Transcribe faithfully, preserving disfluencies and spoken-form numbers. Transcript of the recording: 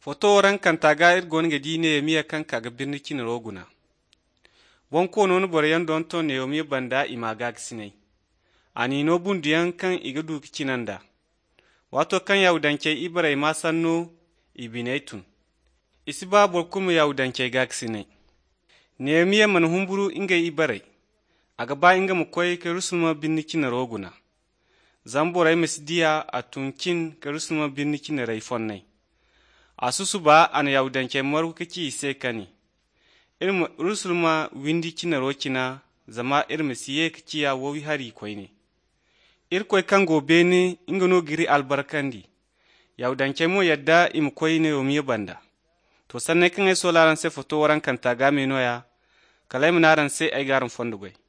Foto ran kan taga ir gon ga dine miya kan kaga birni kin roguna. Won ko non boryan don to ne yomi banda imaga sinai. Ani no bundiyan kan iga du kinanda. Wato kan yaudanke ibrai ma sanno ibinaitun. Isi ba bor kuma yaudanke ga sinai. Ne miya man humburu inga ibarai. Aga ba inga mu koy ke rusulma birni kin roguna. Zamborai misdiya a tunkin ke rusulma birni kin rai fonnai. Asusu ba an yaudanke maru kaki ise kani. Irma rusulma windi kina rokina zama irma siye kakiya wowi hari koy ne. Ir koy kango bene inga no giri albarkandi. Yaudanke mo yadda im koy ne yomi banda. To sanne kan ay solaran se foto waran kan taga me noya. Kalay munaran se ay garan fondu goy.